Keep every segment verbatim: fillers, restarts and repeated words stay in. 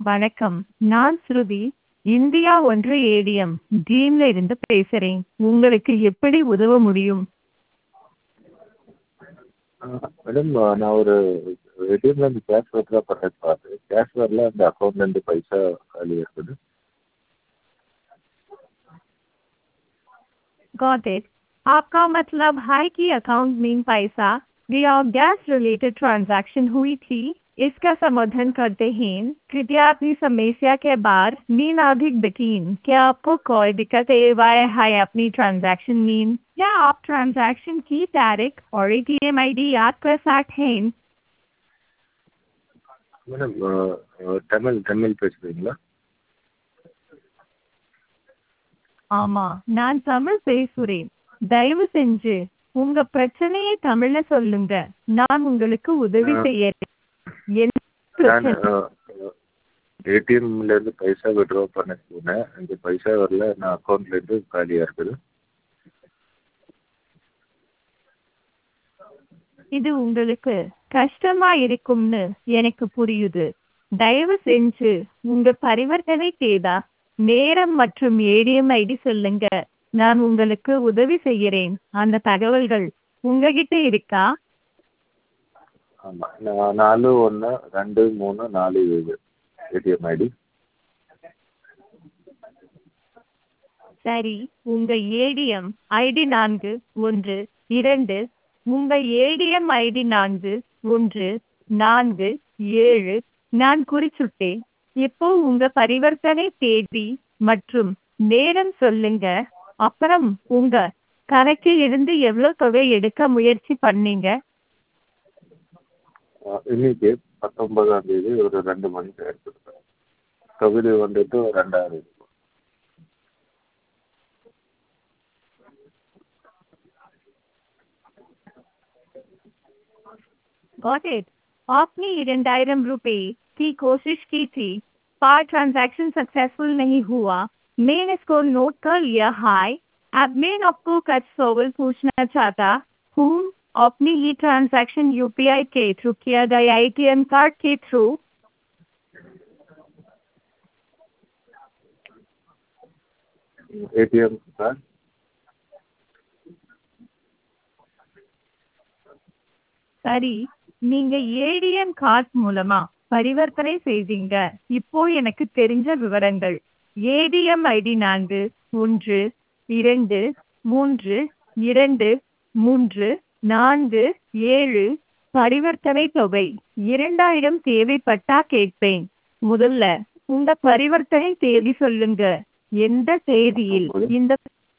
வணக்கம். நான் ஸ்ருதி. இந்தியா ஒன்று ஏடிஎம் டீம்ல இருந்து பேசுறேன். உங்களுக்கு எப்படி உதவ முடியும்? ஆ மேடம் நான் ஒரு ஏடிஎம்லேருந்து கேஷ் வித்ட்ரா பண்ணுறதுக்கு பார்த்தேன். கேஷ் வரல அந்த அக்கௌண்ட்லேருந்து பைசா காலியா இருக்குது. Got it. आपका मतलब है कि अकाउंट में पैसा या गैस रिलेटेड ट्रांजैक्शन हुई थी। इसका समाधान करते हैं। कृपया अपनी समस्या के बाद मीन अधिक बताएं। क्या आपको कोई दिक्कत है अपनी ट्रांजैक्शन में? क्या आप ट्रांजैक्शन की तारीख और एटीएम आईडी याद कर सकते हैं? மேடம் தமிழ் தமிழ் பேசுகிறீங்களா? ஆமா, நான் தமிழ் பேசுறேன். தயவு செஞ்சு உங்க பிரச்சனையை தமிழ்ல சொல்லுங்க. நான் உங்களுக்கு உதவி ஆ. செய்யறேன். என்ன நான் பிரச்சனை? ஏடிஎம்லேருந்து பைசா வித்ட்ரா பண்ண போனேன். அந்த பைசா வரல நான் அக்கௌண்ட்லேருந்து காலியாக இருக்குது. இது உங்களுக்கு கஷ்டமா இருக்கும்னு எனக்கு புரியுது. தயவு செஞ்சு உங்க பரிவர்த்தனை தேதா, நேரம் மற்றும் ஏடிஎம் ஐடி சொல்லுங்க. நான் உங்களுக்கு உதவி செய்யறேன். அந்த தகவல்கள் உங்ககிட்ட இருக்கா? ஆமாம் நான் நாலு ஒன்று ரெண்டு மூணு நாலு ஏழு ஏடிஎம் ஐடி. சரி, உங்க ஏடிஎம் ஐடி நான்கு ஒன்று இரண்டு உங்க ஏடிஎம் ஐடி நான்கு ஒன்று நான்கு ஏழு நான் குறிச்சுட்டேன். இப்போ உங்க பரிவர்த்தனை தேதி மற்றும் நேரம் சொல்லுங்க. அப்புறம் உங்க கணக்கில் இருந்து எவ்வளவு தொகை எடுக்க முயற்சி பண்ணீங்க? இன்னைக்கு பத்தொன்பதாம் தேதி ஒரு ரெண்டு மணிக்கு எடுத்துருக்கேன். தொகுதி வந்துட்டு ரெண்டாயிரம். Got it. आपने இரண்டாயிரம் रुपए की कोशिश की थी, पर ट्रांजैक्शन सक्सेसफुल नहीं हुआ। मैंने इसको नोट कर लिया है। अब मैं आपको कुछ सवाल पूछना चाहता हूँ। आपने ये ट्रांजैक्शन यूपीआई के थ्रू किया गया एटीएम कार्ड के थ्रू? ஏடிஎம் கார்டு சரி, நீங்க ஏடிஎம் கார்டு மூலமா பரிவர்த்தனை செய்தீங்க. இப்போ எனக்கு தெரிஞ்ச விவரங்கள். ஏடிஎம் ஐடி நான்கு ஒன்று இரண்டு மூன்று இரண்டு மூன்று நான்கு ஏழு பரிவர்த்தனை தொகை இரண்டாயிரம் தேவைப்பட்டா கேட்பேன். முதல்ல உங்க பரிவர்த்தனை தேதி சொல்லுங்க. எந்த தேதியில் இந்த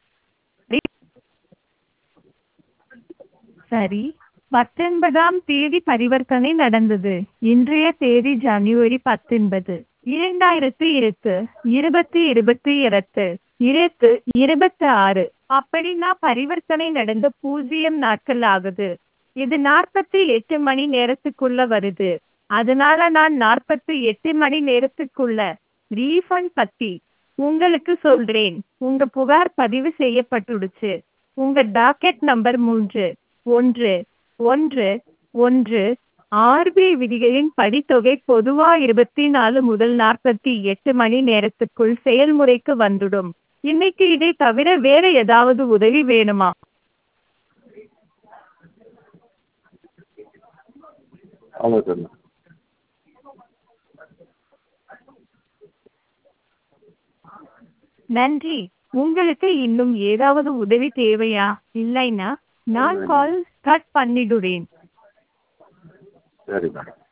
சரி, பத்தொன்பதாம் தேதி பரிவர்த்தனை நடந்தது. இன்றைய தேதி ஜனவரி பத்தொன்பது இரண்டாயிரத்தி இருபத்து இருபத்தி இருபத்தி இருபத்து இருபத்து இருபத்தி ஆறு. அப்படின்னா பரிவர்த்தனை நடந்த பூஜ்ஜியம் நாட்கள் ஆகுது. இது நாற்பத்தி எட்டு மணி நேரத்துக்குள்ள வருது. அதனால நான் நாற்பத்தி எட்டு மணி நேரத்துக்குள்ள ரீஃபண்ட் பத்தி உங்களுக்கு சொல்றேன். உங்க புகார் பதிவு செய்யப்பட்டுடுச்சு. உங்க டாக்கெட் நம்பர் மூன்று ஒன்று ஒன்று ஒன்று ஆர்பிஐ விதிகளின் படித்தொகை பொதுவா இருபத்தி நாலு முதல் நாற்பத்தி எட்டு மணி நேரத்துக்குள் செயல்முறைக்கு வந்துடும். இன்னைக்கு இதை தவிர வேற ஏதாவது உதவி வேணுமா? ஆமாம் சார். நன்றி. உங்களுக்கு இன்னும் ஏதாவது உதவி தேவையா? இல்லைன்னா நான் கால் கட் பண்ணிடுறேன். சரி மேடம்.